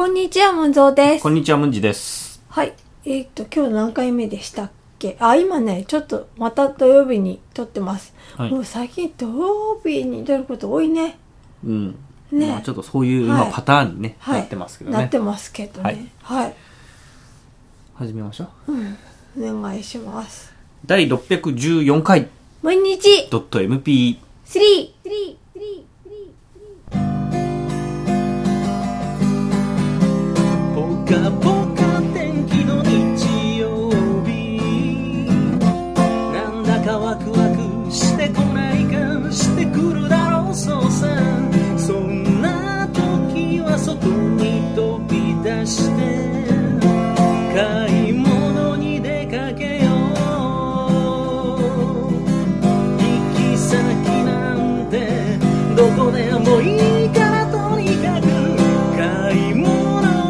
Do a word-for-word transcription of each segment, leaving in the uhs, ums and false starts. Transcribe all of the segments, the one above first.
こんにちは、ムンゾーです。 こんにちは、ムンジです。 はい。えー、っと、今日何回目でしたっけ？あ、今ね、ちょっとまた土曜日に撮ってます。はい、もう最近土曜日に撮ること多いね。 うん。ね。まあちょっとそういう今パターンにね、はい、なってますけどね。 なってますけどね。はい。はい、 始めましょう。 うん。お願いします。 だいろっぴゃくじゅうよんかい。 毎日。 ドット エムピー。 スリー。スリー。スリー。 ポカポカ天気の日曜日、なんだかワクワクしてこないか、してくるだろうそうさ。そんな時は外に飛び出して買い物に出かけよう。行き先なんてどこでもいいからとにかく買い物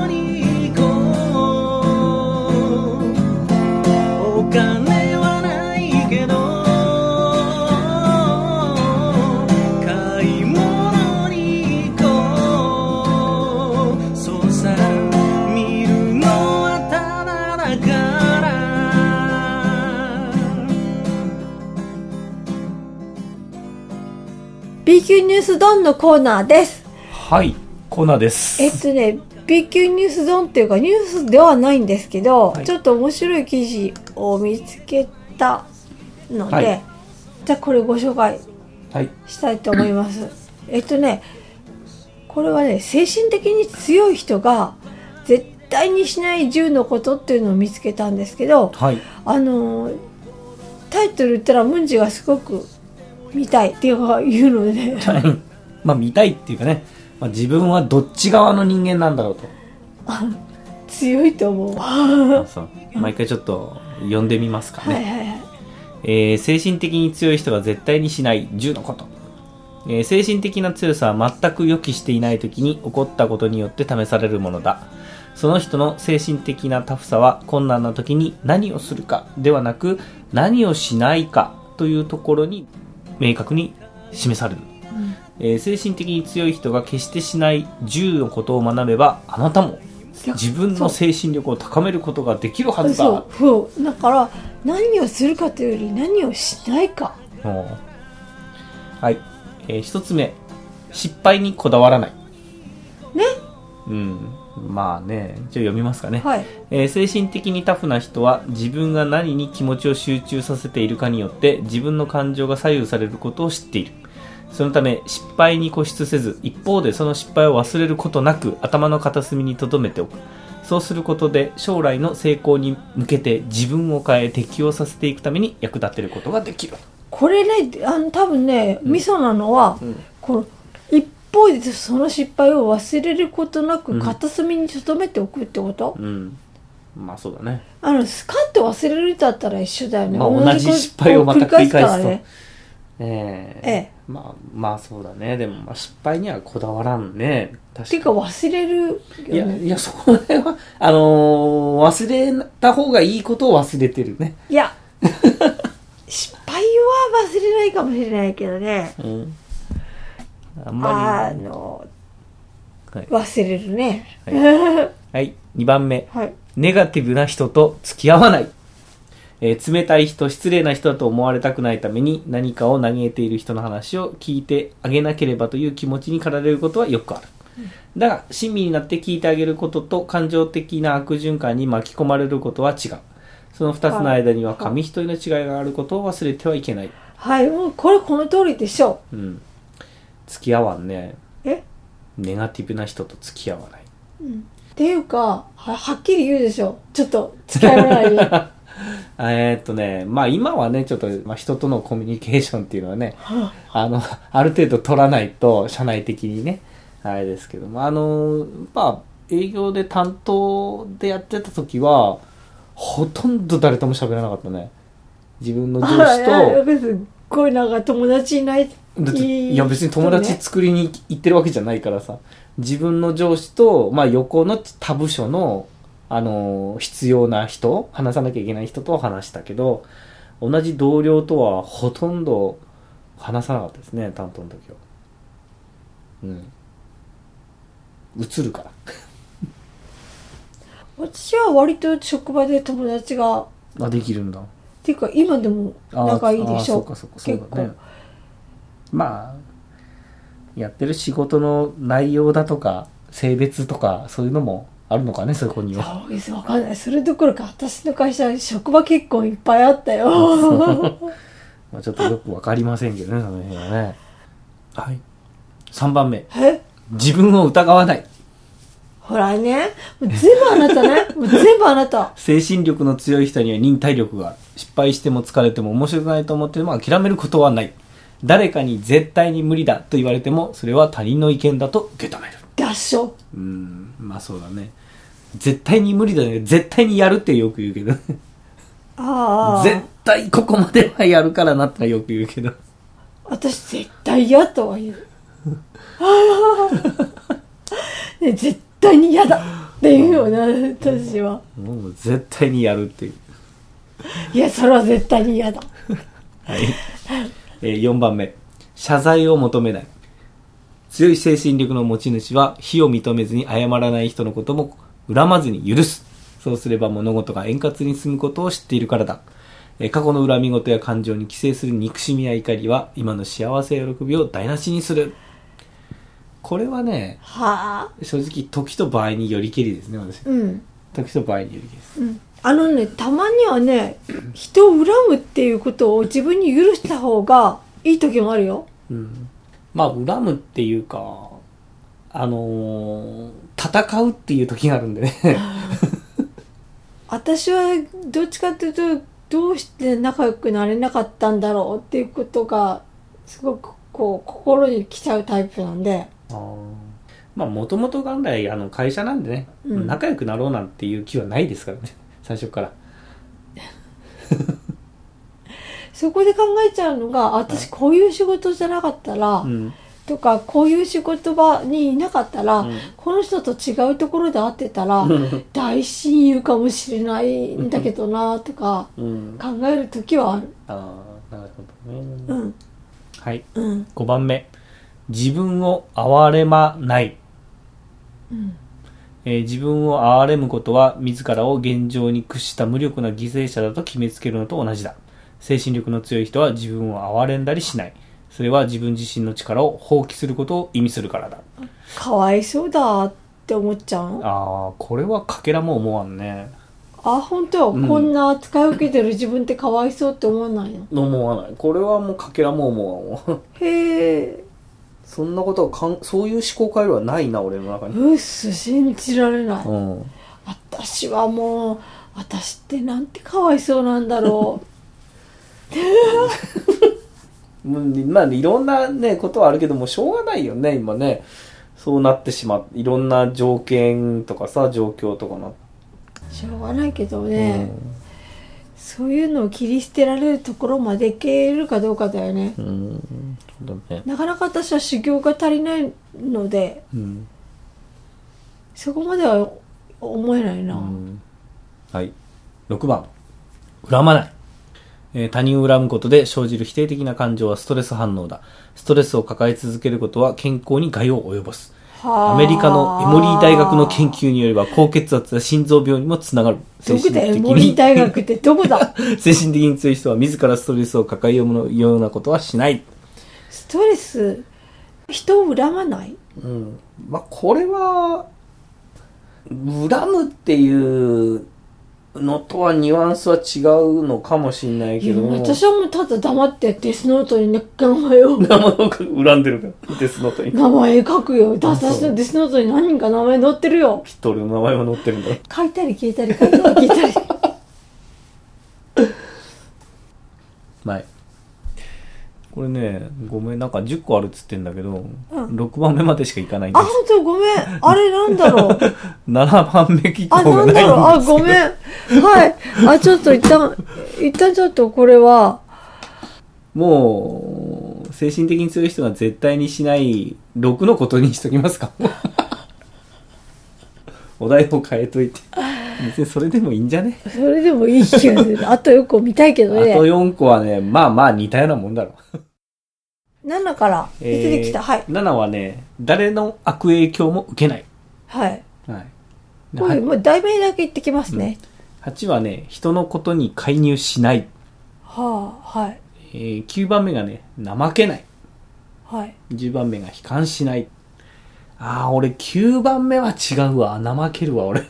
B 級ニュースドンのコーナーです。 はい、コーナーです。 えっとね、B 級ニュースドンっていうかニュースではないんですけど、はい、ちょっと面白い記事を見つけたので、はい、じゃあこれご紹介したいと思います。はい、えっとね、これはね、精神的に強い人が絶対にしないじゅうのことっていうのを見つけたんですけど、はい、あのタイトル言ったらムンジがすごく見たいっていうか言うので、ね、 まあ見たいっていうかね、まあ、自分はどっち側の人間なんだろうと。 強いと思う。 あ、そう。毎回ちょっと読んでみますかね。はいはいはい。えー、精神的に強い人が絶対にしないじゅうのこと。えー、精神的な強さは全く予期していない時に起こったことによって試されるものだ。その人の精神的なタフさは困難な時に何をするかではなく何をしないかというところに明確に示される。うん、えー、精神的に強い人が決してしないじゅうのことを学べばあなたも自分の精神力を高めることができるはずだ。 そうそうだから何をするかというより何をしないか。 はい、えー、一つ目、失敗にこだわらないね。 うん、まあね、じゃあ読みますかね。 はい、 えー、精神的にタフな人は自分が何に気持ちを集中させているかによって自分の感情が左右されることを知っている。そのため失敗に固執せず、一方でその失敗を忘れることなく頭の片隅に留めておく。そうすることで将来の成功に向けて自分を変え適応させていくために役立てることができる。 これね、あの多分ね、ミソなのは、うん、この一方でその失敗を忘れることなく片隅に留めておくってこと、 うん、まあそうだね。 あのスカッと忘れるだったら一緒だよね。 まあ、同じ失敗をまた繰り返すと、ね、えー、ええ、まあまあそうだね。でもまあ失敗にはこだわらんね。 確かに。ていうか忘れるよね。 いやいや、それはあのー、忘れた方がいいことを忘れてるね。 いや失敗は忘れないかもしれないけどね、うん、あんまりあの、はい、忘れるね。 はい、はい、にばんめ、はい、ネガティブな人と付き合わない。えー、冷たい人、失礼な人だと思われたくないために何かを嘆いている人の話を聞いてあげなければという気持ちに駆られることはよくある。うん、だが親身になって聞いてあげることと感情的な悪循環に巻き込まれることは違う。そのふたつの間には紙一重の違いがあることを忘れてはいけない。 はい、もうこれこの通りでしょう。うん。付き合わんね。 え？ ネガティブな人と付き合わない。 うん。っていうか、は, はっきり言うでしょ。ちょっと付き合わないえっとね、まあ今はね、ちょっと、まあ、人とのコミュニケーションっていうのはね、あの、ある程度取らないと、社内的にね、あれですけども、あの、まあ、営業で担当でやってた時は、ほとんど誰とも喋らなかったね。自分の上司と。 すっごいなんか友達いない。 だっていや別に友達作りに行ってるわけじゃないからさ。自分の上司と、まあ横の他部署の、あのー、必要な人、話さなきゃいけない人と話したけど、同じ同僚とはほとんど話さなかったですね、担当の時は。うん。映るから。 私は割と職場で友達があできるんだ。 っていうか今でも仲いいでしょ。 ああそうかそうかそうだね。まあやってる仕事の内容だとか性別とかそういうのもあるのかね、そこには。 そうです、わかんない。それどころか私の会社職場結婚いっぱいあったよ。 まあちょっとよくわかりませんけどね、その辺はね。はい。さんばんめ。 え？ 自分を疑わない。 ほらね、もう全部あなたね。もう全部あなた。 精神力の強い人には忍耐力がある。失敗しても疲れても面白くないと思っても諦めることはない。誰かに絶対に無理だと言われてもそれは他人の意見だと受け止める。 合唱。 うーん、まあそうだね。絶対に無理だね。絶対にやるってよく言うけど。 ああ。 絶対ここまではやるからなってよく言うけど。 私絶対嫌とは言う。ね、絶対に嫌だって言うよね、私は。 もう絶対にやるっていう。 いや、それは絶対に嫌だ。 はい。えー、よんばんめ。謝罪を求めない。強い精神力の持ち主は非を認めずに謝らない人のことも恨まずに許す。そうすれば物事が円滑に進むことを知っているからだ。えー、過去の恨み事や感情に寄生する憎しみや怒りは今の幸せや喜びを台無しにする。これはね、 はあ、 正直時と場合によりけりですね、私。 うん。 時と場合によりけりです。 うん。あのね、たまにはね、人を恨むっていうことを自分に許した方がいい時もあるよ。 うん。まあ、恨むっていうか、あのー、戦うっていう時があるんでね。 私はどっちかっていうと、どうして仲良くなれなかったんだろうっていうことが、すごくこう、心に来ちゃうタイプなんで。 あまあ、もともと元来、あの、会社なんでね、うん、仲良くなろうなんていう気はないですからね。最初からそこで考えちゃうのが、私こういう仕事じゃなかったら、うん、とかこういう仕事場にいなかったら、うん、この人と違うところで会ってたら大親友かもしれないんだけどなとか考える時はある。 ああ、なるほどね。 うん、 はい、うん、ごばんめ。自分を憐れまない。うんえー、自分を憐れむことは自らを現状に屈した無力な犠牲者だと決めつけるのと同じだ。精神力の強い人は自分を憐れんだりしない。それは自分自身の力を放棄することを意味するからだ。 かわいそうだって思っちゃうの？ ああ、これはかけらも思わんね。 あ、本当、うん、こんな扱いを受けてる自分ってかわいそうって思わないの？ 思わない。これはもうかけらも思わんわ。 へえ。 そんなことはかん、そういう思考回路はないな、俺の中に。 うっす、信じられない。 うん、 私はもう、私ってなんてかわいそうなんだろう。まあ、いろんなね、ことはあるけども、しょうがないよね、今ね。そうなってしまう。いろんな条件とかさ、状況とかな。 しょうがないけどね。うんそういうのを切り捨てられるところまでいけるかどうかだよね。 うんそうだね。 なかなか私は修行が足りないので、うん、そこまでは思えないな。うん、 はい。ろくばん。恨まない、えー。他人を恨むことで生じる否定的な感情はストレス反応だ。ストレスを抱え続けることは健康に害を及ぼす。アメリカのエモリー大学の研究によれば高血圧や心臓病にもつながる。 どこだよ、エモリー大学ってどこだ？ 精神的に強い人は自らストレスを抱えようようなことはしない。 ストレス、人を恨まない？ うん。まあ、これは、恨むっていうのとはニュアンスは違うのかもしれないけども。 私はもうただ黙ってデスノートにね、名前を。 名前を恨んでるから、デスノートに。 名前書くよ。私のデスノートに何人か名前載ってるよ。 一人の名前は載ってるんだ。 書いたり消えたり書いたり消えたり。 はい。これね、ごめん、なんかじゅっこあるっつってんだけど、うん、ろくばんめまでしかいかないんです。 あ、ほんとごめん。あれなんだろう。 ななばんめ聞こうがないんです。 あ、なんだろう。あ、ごめん。はい。あ、ちょっと一旦、一旦ちょっとこれは。 もう、精神的に強い人が絶対にしないろくのことにしときますか。お題を変えといて。別にそれでもいいんじゃね？ それでもいい気がする。あとよんこ見たいけどね。 あとよんこはね、まあまあ似たようなもんだろう。ななから出てきた。はい。 ななはね、誰の悪影響も受けない。 はい。 はい。 これもう題名だけ言ってきますね、 うん、はちはね、人のことに介入しない。 はあ、はい。 えー、きゅうばんめがね、怠けない。 はい。 じゅうばんめが悲観しない。ああ、俺きゅうばんめは違うわ。怠けるわ、俺。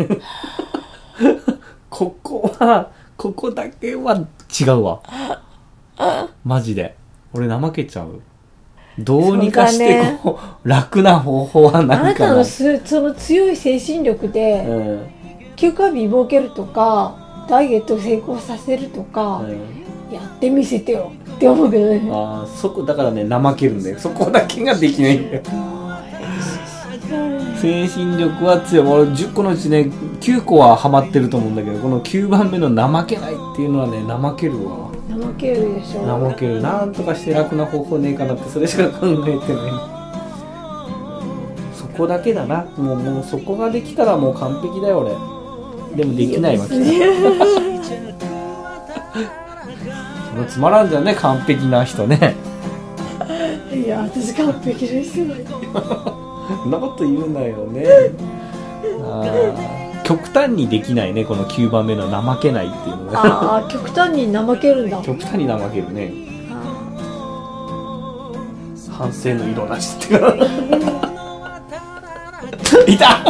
ここは、ここだけは違うわ。マジで。俺怠けちゃう。どうにかしてこう、楽な方法はないかな。 あなたのすその強い精神力で、うん、休暇日設けるとか、ダイエット成功させるとか、うん、やってみせてよって思うけどね。 ああ、そこ、だからね、怠けるんだよ。そこだけができないんだよ。精神力は強い。俺じゅっこのうちね、きゅうこはハマってると思うんだけど、このきゅうばんめの怠けないっていうのはね、怠けるわ。 怠けるでしょ。 怠ける。なんとかして楽な方法ねえかなって、それしか考えてない。そこだけだな。もう、もうそこができたらもう完璧だよ、俺。でもできないわけだ。そのつまらんじゃんね、完璧な人ね。 いや、私完璧ですよ。 そんなこと言うなよね。あ、極端にできないね、このきゅうばんめの怠けないっていうのが。 ああ、極端に怠けるんだ。 極端に怠けるね。反省の色なしってからいた。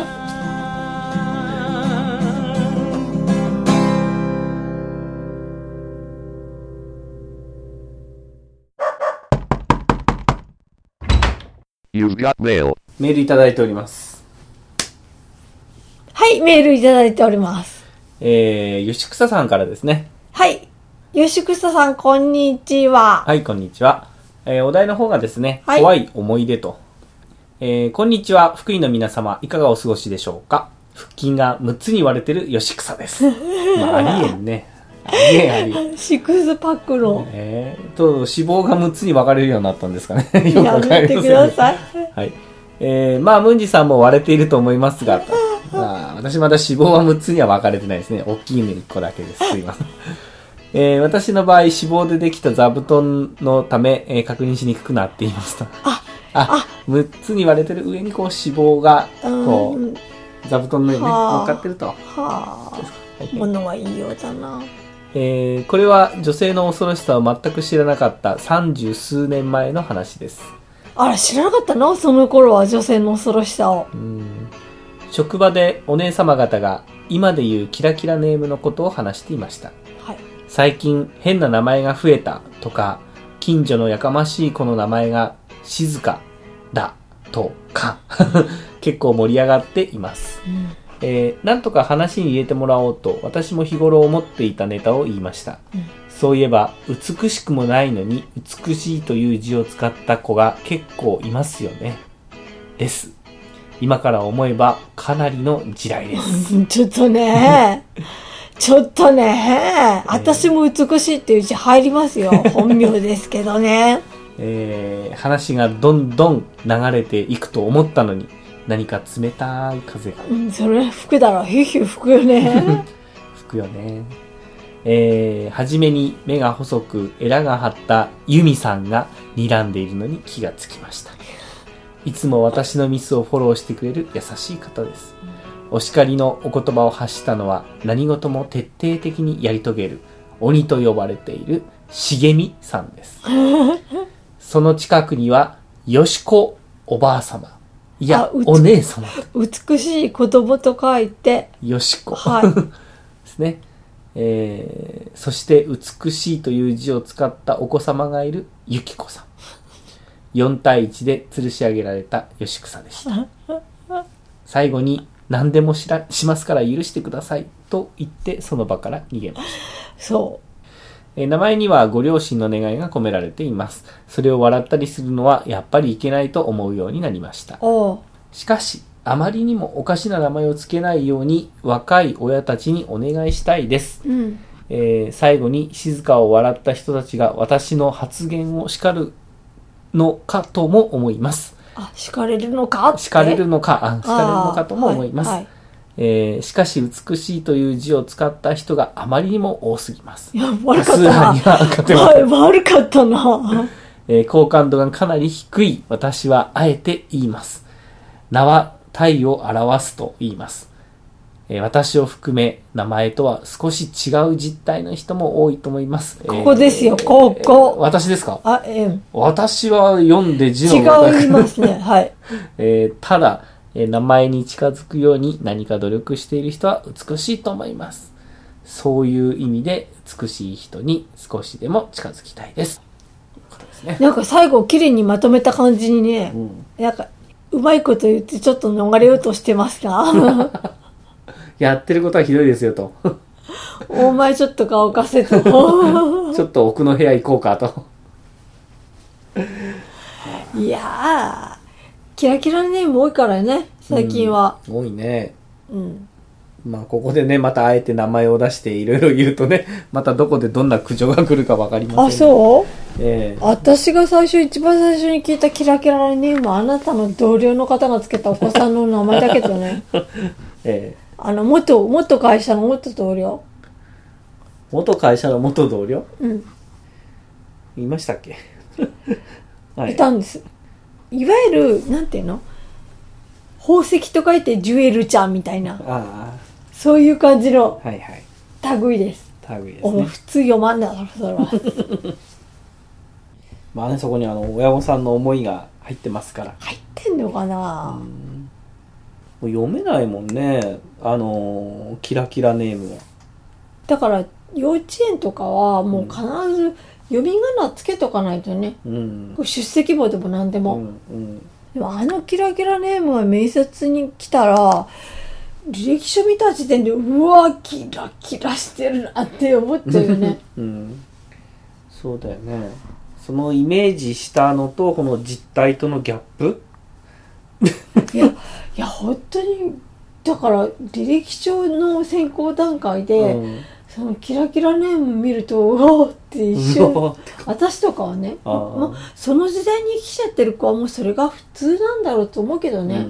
You've got mail. メールいただいております。 はい、メールいただいております。 えー、吉草さんからですね。 はい。吉草さん、こんにちは。 はい、こんにちは。えー、お題の方がですね、 はい、 怖い思い出と。えー、こんにちは、福井の皆様、いかがお過ごしでしょうか。腹筋がむっつに割れてる吉草です。まあ、ありえんね。ありえん、ありえん。 シックスパックの。 えーと、脂肪がむっつに分かれるようになったんですかね。 よくわかりませんね。やめてください。 はい。えー、まあ、ムンジさんも割れていると思いますが、まあ、私まだ脂肪はむっつには分かれてないですね。大きいのいっこだけです。すいません。えー、私の場合、脂肪でできた座布団のため、えー、確認しにくくなっていました。 あ、 あ、むっつに割れてる上にこう脂肪が、こう、座布団の上にね、乗っかってると。はあ。ものはいいようだな。 えー、これは女性の恐ろしさを全く知らなかった三十数年前の話です。 あら、知らなかったの？その頃は女性の恐ろしさを。 うん、職場でお姉様方が今でいうキラキラネームのことを話していました。 はい、 最近変な名前が増えたとか、近所のやかましい子の名前が静かだとか結構盛り上がっています。うん、えー、なんとか話に入れてもらおうと私も日頃思っていたネタを言いました。うん、そういえば美しくもないのに美しいという字を使った子が結構いますよね。です。今から思えばかなりの地雷です。 ちょっとねちょっとね、私も美しいっていう字入りますよ。本名ですけどね。 えー、話がどんどん流れていくと思ったのに何か冷たい風が。 うん、それ吹くだろ。ヒューヒュー吹くよね。 吹くよね。えー、はじめに目が細くエラが張ったユミさんが睨んでいるのに気がつきました。いつも私のミスをフォローしてくれる優しい方です。お叱りのお言葉を発したのは何事も徹底的にやり遂げる鬼と呼ばれている茂美さんです。その近くにはよしこおばあ様、いやお姉様、 美しい子供と書いてよしこ、 はい、 ですね。えー、そして美しいという字を使ったお子様がいるゆきこさん。よん対いちで吊るし上げられた吉草でした。最後に何でもしらしますから許してくださいと言ってその場から逃げました。 そう。 えー、名前にはご両親の願いが込められています。それを笑ったりするのはやっぱりいけないと思うようになりました。しかし、あまりにもおかしな名前をつけないように若い親たちにお願いしたいです。うん、えー、最後に静かを笑った人たちが私の発言を叱るのかとも思います。 あ、叱れるのかって叱れるのか、あ、叱れるのかとも思います。はいはい、えー、しかし美しいという字を使った人があまりにも多すぎます。 いや、悪かったな。悪かったな。 えー、好感度がかなり低い私はあえて言います。名は体を表すと言います。 えー、私を含め名前とは少し違う実態の人も多いと思います。 ここですよ、えー、ここ。 私ですか？ あ、えー、 私は読んで字の違いますね。はい。 えー、ただ、えー、名前に近づくように何か努力している人は美しいと思います。そういう意味で美しい人に少しでも近づきたいです。 ね、なんか最後綺麗にまとめた感じにね、うん、なんかうまいこと言ってちょっと逃れようとしてますか？ やってることはひどいですよと。 お前ちょっと顔貸せと。 ちょっと奥の部屋行こうかと。 いやー、キラキラネーム多いからね、最近は。 うん、多いね。 うん。 まあここでね、またあえて名前を出していろいろ言うとね、またどこでどんな苦情が来るか分かりません、ね。 あ、そう？ ええー。 私が最初、一番最初に聞いたキラキラネームはあなたの同僚の方がつけたお子さんの名前だけどね。 ええー。 あの、元、元会社の元同僚。 元会社の元同僚？ うん。 いましたっけ？ はい。いたんです。いわゆる、なんていうの？宝石と書いてジュエルちゃんみたいな。 ああ。 そういう感じのはいはい類です。 類ですね。 普通読まんだろそれは。 まあね、そこにあの親御さんの思いが入ってますから。 入ってんのかな。 うん、もう読めないもんね。あのキラキラネームは。だから幼稚園とかはもう必ず読み仮名つけとかないとね。 うん、 出席簿でも何でも。 うんうん、 でもあのキラキラネームが面接に来たら。履歴書見た時点でうわキラキラしてるなって思っちゃうよね、 うん、そうだよね。そのイメージしたのとこの実態とのギャップいやいや本当にだから履歴書の選考段階で、うん、そのキラキラネーム見るとうわって一瞬私とかはねあ、ま、その時代に生きちゃってる子はもうそれが普通なんだろうと思うけどね、うんうん、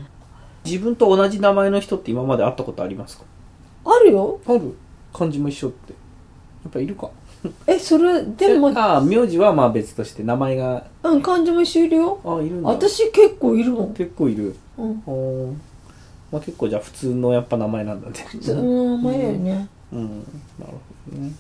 自分と同じ名前の人って今まで会ったことありますか？ あるよ。 ある。漢字も一緒ってやっぱいるか。 えそれでもあ名字はまあ別として名前がうん漢字も一緒いるよ。 あいるんだ。 私結構いるもん。 結構いる。 うん。 おまあ結構じゃあ普通のやっぱ名前なんだね。 普通の名前だよね。 うん、うん、なるほどね。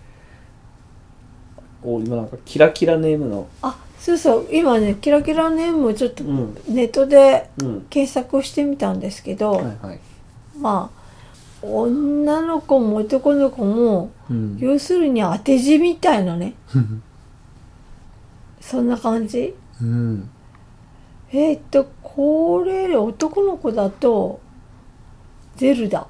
お今なんかキラキラネームのあそうそう今ねキラキラネームをちょっとネットで検索をしてみたんですけど、 うんはいはい、 まあ女の子も男の子も、うん、要するに当て字みたいなねそんな感じ、 うん、 えー、っとこれ男の子だとゼルダ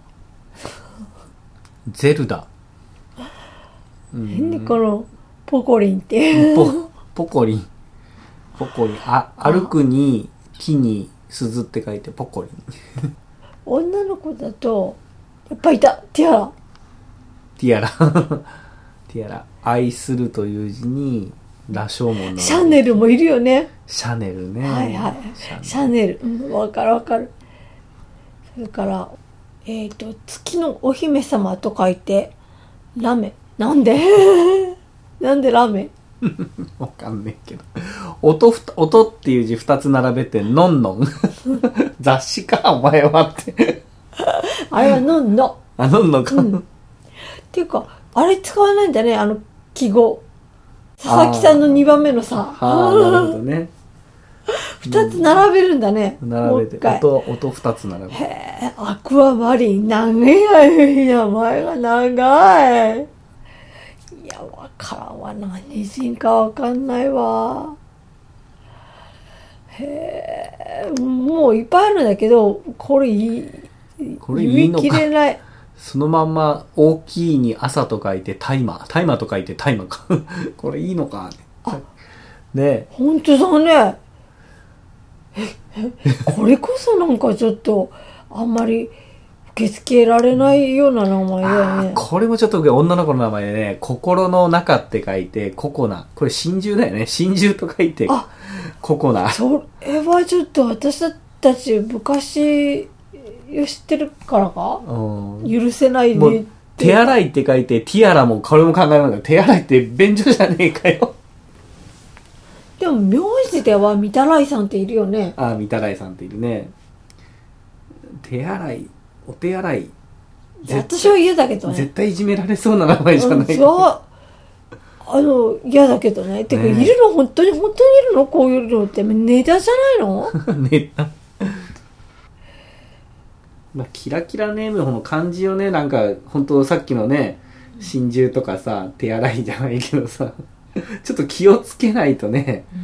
ゼルダ、 うん、でこのポコリンってポ, ポコリンポコリンあ歩くに木に鈴って書いてポコリン女の子だとやっぱいたティアラティアラティアラ愛するという字に羅生門のシャネルもいるよね。 シャネルねはいはいシャネルうん分かる分かる。それからえっ、ー、と月のお姫様と書いてラメなんでなんでラメわかんねえけど音ふ音っていう字二つ並べてのんのん雑誌かお前はってあれはのんのあのんのか、うん、 っていうかあれ使わないんだねあの記号佐々木さんのにばんめのさああなるほどね二つ並べるんだね、 うん、並べて音音二つ並べてへえアクアマリン長い名前が長い。いやわからんわ何人かわかんないわ。へえもういっぱいあるんだけどこれいいこれいいのか言い切れない。 そのまんま大きいに朝と書いてタイマータイマーと書いてタイマーかこれいいのかあね本当だね。これこそなんかちょっとあんまり受け付けられないような名前だよね。 これもちょっと女の子の名前でね心の中って書いてココナこれ真珠だよね真珠と書いてココナ。 それはちょっと私たち昔知ってるからか、うん、許せないねって手洗いって書いてティアラもこれも考えながら手洗いって便所じゃねえかよ。 でも名字では御手洗さんっているよね。 ああ御手洗さんっているね。手洗いお手洗い私は嫌だけどね。 絶対いじめられそうな名前じゃないか、 うん、そうあの嫌だけどね。てか、ね、いるの本当に本当にいるのこういうのってネタじゃないの？ ネタまあキラキラネームの漢字をね、なんか本当さっきのね真珠とかさ手洗いじゃないけどさちょっと気をつけないとね、うん、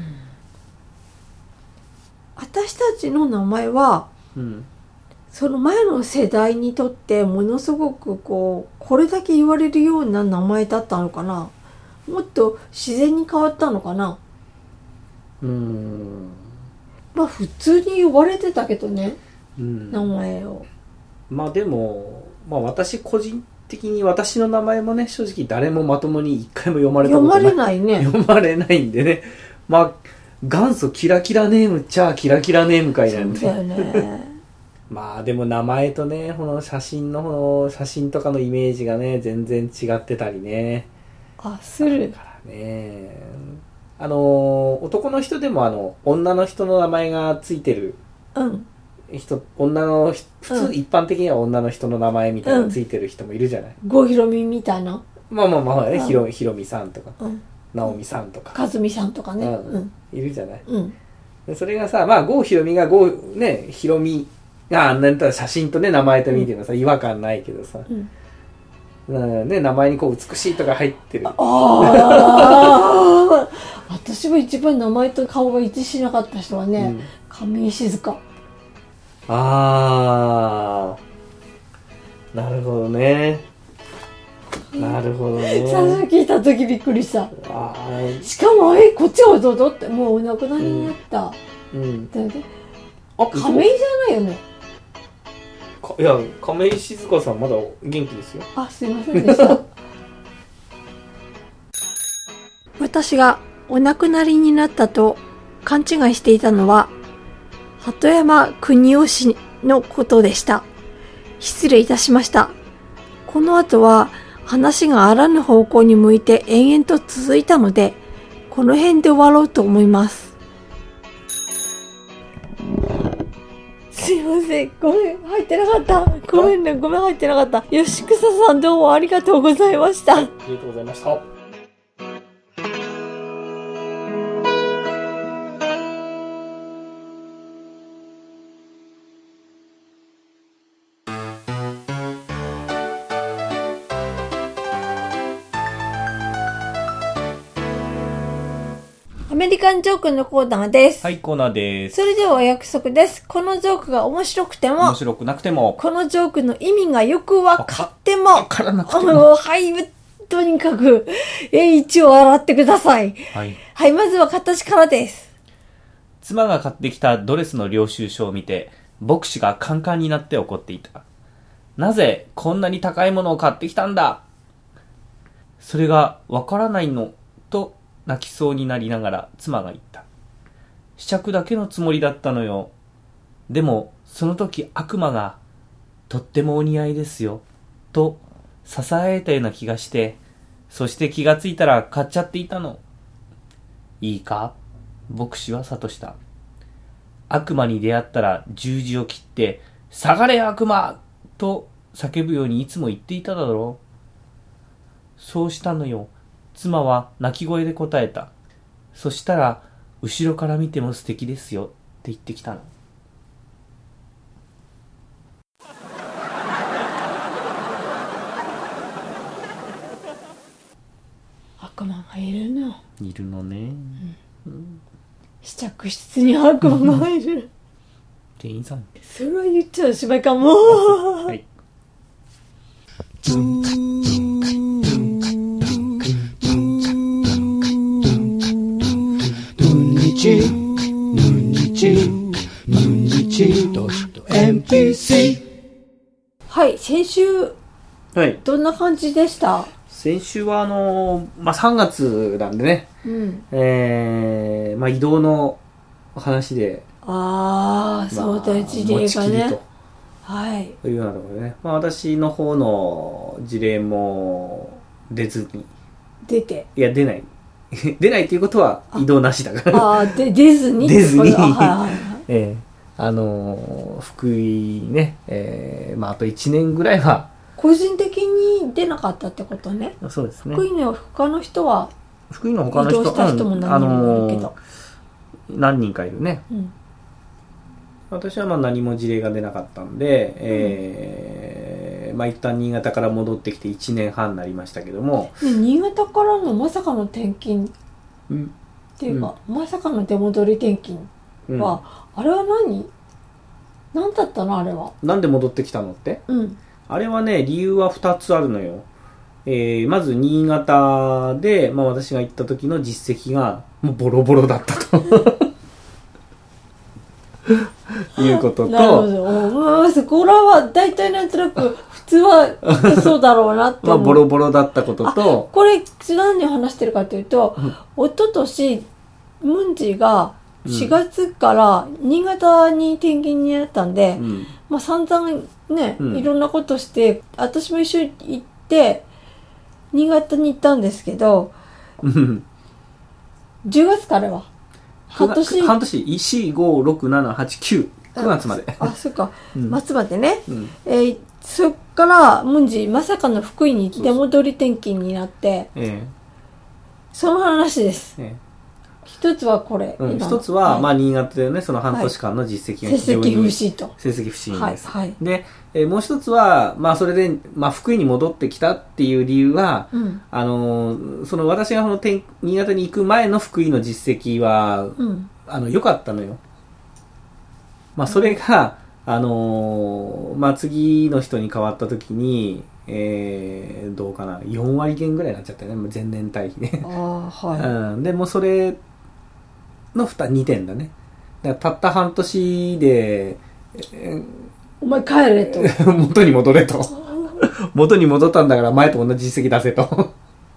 私たちの名前は、うん、その前の世代にとってものすごくこうこれだけ言われるような名前だったのかな。もっと自然に変わったのかな。うーんまあ普通に呼ばれてたけどね、うん、名前を。 まあでも、まあ、私個人的に私の名前もね正直誰もまともに一回も読まれたことない。 読まれないね。 読まれないんでね。まあ元祖キラキラネームっちゃキラキラネーム会なんで。そうだよね。まあでも名前とねこの写真のこの写真とかのイメージがね全然違ってたりね。 あする。 だからね。あの男の人でもあの女の人の名前がついてる。うん。人女の普通、うん、一般的には女の人の名前みたいなのついてる人もいるじゃない。 郷ひろみみたいな。 まあまあまあね、うん、ひろひろみさんとか、うん、直美さんとか、 かずみさんとかね、 うんうん、いるじゃない。うん、でそれがさ、まあ郷ひろみが郷ねひろみがあんなに写真とね名前と見てるのさ、うん、違和感ないけどさ、うん、ね名前にこう美しいとか入ってる。ああ。私は一番名前と顔が一致しなかった人はね、うん、亀井静香。 あーなるほどねなるほどね。 最初聞いた時びっくりした。あしかもえこっちはどうぞってもうお亡くなりになった、うんうん、だよね。あ亀井じゃないよね。 かいや亀井静香さんまだ元気ですよ。 あすいませんでした私がお亡くなりになったと勘違いしていたのは鳩山邦夫氏のことでした。失礼いたしました。この後は話があらぬ方向に向いて延々と続いたので、この辺で終わろうと思います。すいません。ごめん、入ってなかった。ごめんね、ごめん、入ってなかった。吉草さんどうもありがとうございました。はい、 ありがとうございました。 アメリカンジョークのコーナーです。 はい、コーナーです。 それではお約束です。このジョークが面白くても、 面白くなくても、 このジョークの意味がよくわかっても、 わからなくても、 はい、とにかく、え、一応洗ってください。はい。はい、まずは形からです。 妻が買ってきたドレスの領収書を見て、牧師がカンカンになって怒っていた。なぜこんなに高いものを買ってきたんだ？それがわからないのと、泣きそうになりながら妻が言った。試着だけのつもりだったのよ。でもその時悪魔がとってもお似合いですよと囁いたような気がして、そして気がついたら買っちゃっていたの。いいか、牧師は諭した。悪魔に出会ったら十字を切って下がれ悪魔と叫ぶようにいつも言っていただろう。そうしたのよ。妻は泣き声で答えた。そしたら、後ろから見ても素敵ですよって言ってきたの。 悪魔がいるの。 いるのね。 うんうん、試着室に悪魔がいる。 店員さん。 それは言っちゃう芝居かも。はい。はい、先週、はい、どんな感じでした？ 先週はあのー、まあ、さんがつなんでね、うん、えー、まあ、移動の話で、 ああ、まあ、そうだ、事例がね、 はい、というようなところでね、まあ、私の方の事例も出ずに、 出て、 いや出ない。出ないということは移動なしだから。 ああ、で出ずに。 出ずに。はいはいはい。ええー、あのー、福井ね、えー、まああといちねんぐらいは個人的に出なかったってことね。 そうですね。 福井の他の人は福井の他の人移動した人も何人もいるけど、 うん、何人かいるね、うん、私はまあ何も事例が出なかったんで、うん、えー、まあ一旦新潟から戻ってきていちねんはんになりましたけども、 ね、新潟からのまさかの転勤っていうか、うん、まさかの出戻り転勤は、うん、あれは何何だったのあれは。 なんで戻ってきたのって、うん、あれはね理由はふたつあるのよ。えー、まず新潟で、まあ、私が行った時の実績がもうボロボロだったということと、 なるほど、そこらは大体なんとなく普通はそうだろうなって思うまあボロボロだったことと、 これ何を話してるかというと、うん、一昨年ムンジがしがつから新潟に転勤になったんで、うん、まあ散々ね、うん、いろんなことして私も一緒に行って新潟に行ったんですけどじゅうがつからは半年半年よん、ご、ろく、なな、はち、きゅう、くがつまであ、そうか、うん、末までね、うん、えー、そっからムンジまさかの福井に出戻り転勤になって、ええ、その話です、ええ、一つはこれ、 うん、一つは、はい、まあ、新潟でねその半年間の実績が非常に、 はい、成績不振と成績不振です、 はいはい、 で、えー、もう一つは、まあ、それで、まあ、福井に戻ってきたっていう理由は、うん、あのー、その私がその新潟に行く前の福井の実績は、うん、あの良かったのよ。まあ、それが、うん、あのー、まあ、次の人に変わった時に、えー、どうかなよんわり減ぐらいになっちゃったよね前年対比ね。 あ、はい、 うん、でもうそれのにてんだね。だからたった半年で、 えー、お前帰れと元に戻れと元に戻ったんだから前と同じ実績出せと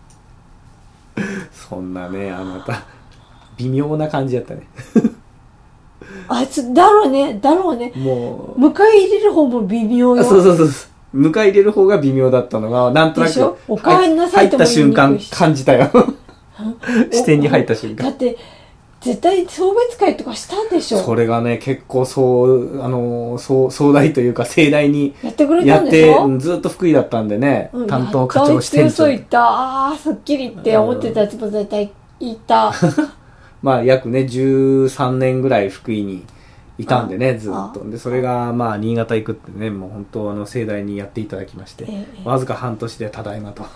そんなねあなた微妙な感じやったねあいつだろうねだろうねもう迎え入れる方も微妙よ。 そうそうそう迎え入れる方が微妙だったのがなんとなくお帰りなさいとも言いにくいし入った瞬間感じたよ視点に入った瞬間だって絶対送別会とかしたんでしょ。 それがね結構そうあのそう壮大というか盛大にやってくれたんでしょ。 やってずっと福井だったんでね、うん、担当課長してんそう言ったああすっきりって思ってたやつも絶対いたまあ約ねじゅうさんねんぐらい福井にいたんでねずっとでそれがまあ新潟行くってねもう本当あの盛大にやっていただきまして、ええ、わずか半年でただいまと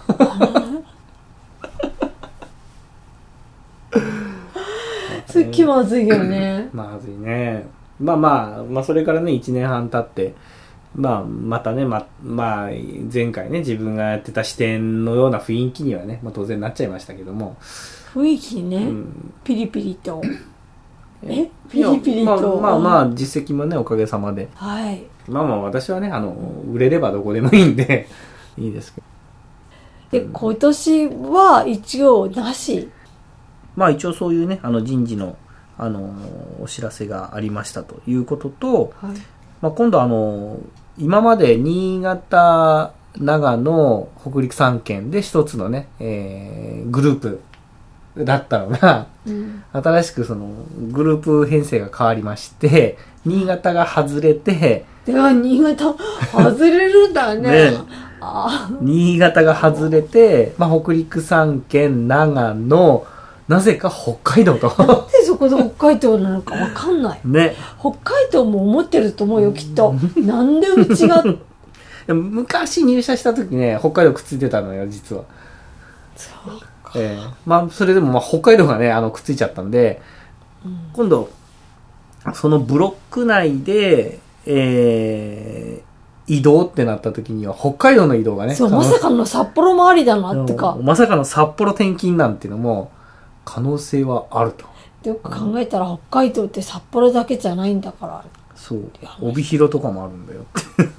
それ気まずいよねまずいね。まあまあまあそれからねいちねんはん経ってまあまたねままあ前回ね自分がやってた視点のような雰囲気にはね、まあ、当然なっちゃいましたけども雰囲気ね、うん、ピリピリとえピリピリとまあまあまあ実績もねおかげさまで、 はい、 まあまあ私はねあの売れればどこでもいいんでいいですけどで今年は一応なしまあ一応そういうねあの人事の、あのお知らせがありましたということと、はいまあ、今度あの今まで新潟長野北陸さん県で一つのね、えー、グループだったのが、うん、新しくそのグループ編成が変わりまして新潟が外れてでは新潟外れるんだねねあ新潟が外れて、まあ、北陸さん県長野なぜか北海道となんでそこで北海道なのか分かんない、 ね、 北海道も思ってると思うよきっとなんでうちが昔入社した時ね北海道くっついてたのよ実はそうか、 えー、まあそれでもまあ北海道がねあのくっついちゃったんで、うん、今度そのブロック内で、えー、移動ってなった時には北海道の移動がねそうまさかの札幌もありだなってかまさかの札幌転勤なんていうのも可能性はあるとよく考えたら北海道って札幌だけじゃないんだからそう帯広とかもあるんだよ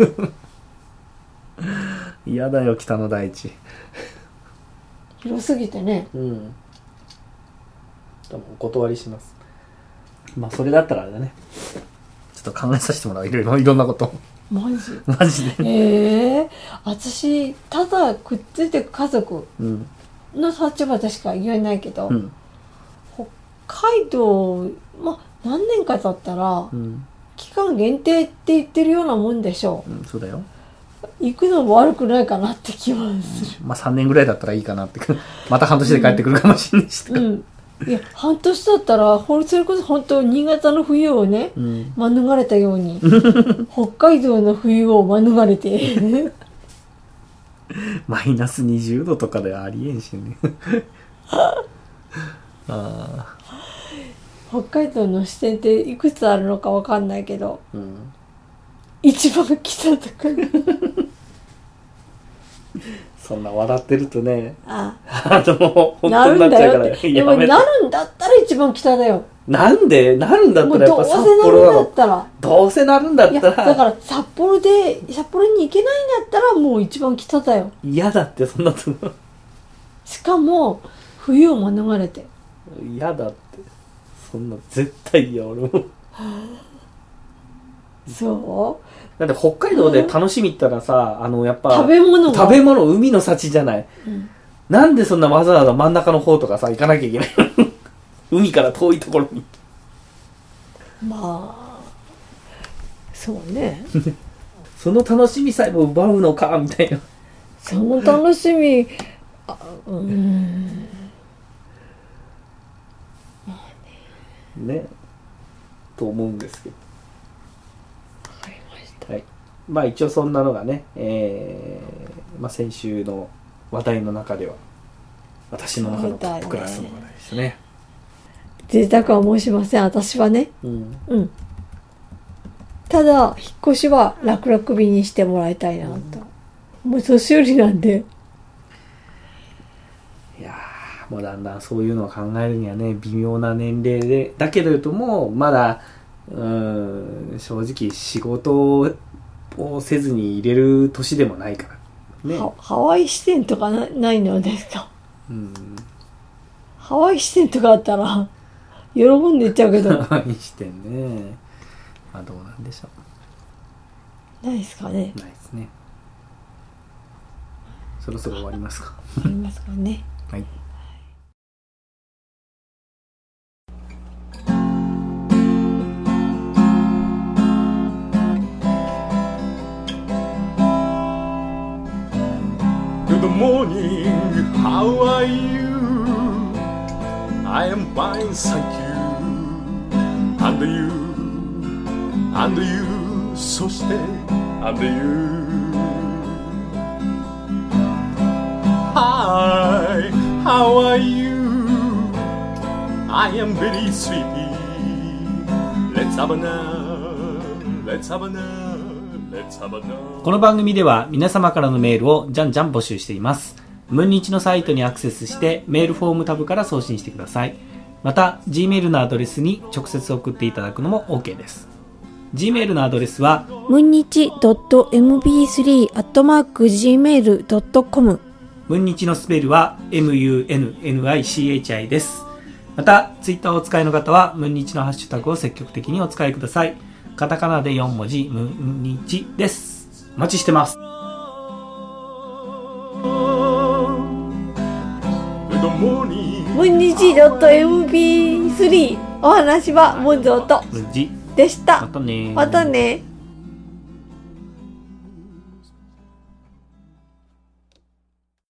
嫌だよ北の大地広すぎてねうん多分お断りしますまあそれだったらあれだねちょっと考えさせてもらういろいろいろんなことマジマジでええー、私ただくっついてく家族の立場でしか言えないけど、うん、北海道まあ何年かだったら、うん、期間限定って言ってるようなもんでしょう、 うん、そうだよ行くのも悪くないかなって気はする。 まあさんねんぐらいだったらいいかなって。また半年で帰ってくるかもしれないし、うん。うん。 いや、半年だったら、それこそ本当新潟の冬をね、うん、免れたように、北海道の冬を免れて。 マイナスにじゅうどとかでありえんしね。あ、 北海道の支店っていくつあるのかわかんないけど、うん、一番北とかそんな笑ってるとね、 ああでも本当になっちゃうから、 でもなるんだったら一番北だよ。 なんでなるんだったらやっぱ札幌なの。どうせなるんだったら、どうせなるんだったら、 だから札幌で札幌に行けないんだったらもう一番北だよ。 嫌だってそんなとしかも冬を免れて。 嫌だってそんな絶対嫌俺も。 そうだって北海道で楽しみったらさ、あのやっぱ食べ物食べ物海の幸じゃない、うん、なんでそんなわざわざ真ん中の方とかさ行かなきゃいけない海から遠いところに。 まあそうねその楽しみさえも奪うのかみたいな。 その楽しみあうーんねと思うんですけど。 わかりました。 はい。まあ一応そんなのがね、えー、まあ先週の話題の中では私の中のトップクラスの話題ですね。 贅沢は申しません私はね。うん。うん。ただ引っ越しは楽々便にしてもらいたいなと。うん、もう年寄りなんで。 いやーもうだんだんそういうのを考えるにはね微妙な年齢でだけれどもまだうーん正直仕事をせずに入れる年でもないからね。 ハ, ハワイ支店とか な, ないのですか。うん。ハワイ支店とかあったら喜んでいっちゃうけど。 ハワイ支店ね。まあどうなんでしょう。ないですかね。 ないですね。そろそろ終わりますか。 終わりますかね。 はい。 Good morning, how are you? I am fine, thank you. And you, and you, そして and you. Hi, how are you? I am very sleepy. Let's have a nap, let's have a nap. この番組では皆様からのメールをじゃんじゃん募集しています。ムンニチのサイトにアクセスしてメールフォームタブから送信してください。また Gmail のアドレスに直接送っていただくのも OK です。 Gmail のアドレスはムンニチ ドットエムビースリー アットマーク ジーメール ドットコム。 ムンニチのスペルは エムユーエヌエヌアイシーエイチアイ です。また Twitter をお使いの方はムンニチのハッシュタグを積極的にお使いください。カタカナでよんもじムンニチです。お待ちしてます。 ムンニチ ドットエムビースリー お話はムンゾーとムンジでした。 またね。 またね。